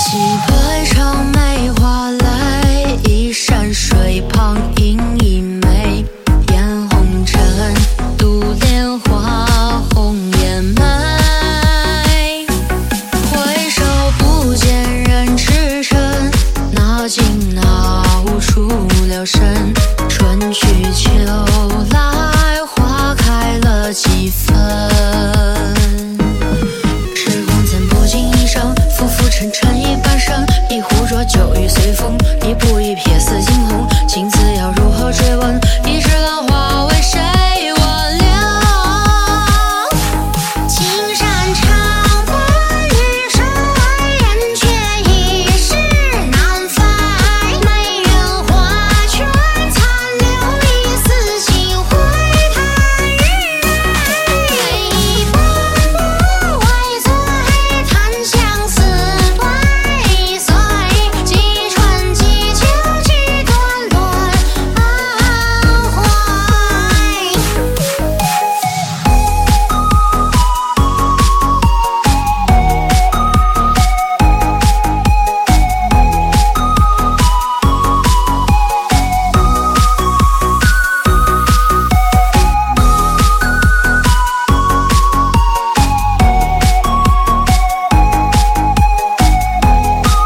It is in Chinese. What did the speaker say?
几百场梅花泪，一山水旁饮一枚。烟红尘，独莲花，红颜美。回首不见人驰骋，那惊那无出了神。春去秋来，花开了几分。时光暂不经一生，浮浮沉沉一半生。一壶浊酒欲随风，一步一瞥似惊鸿。情字要如何追问？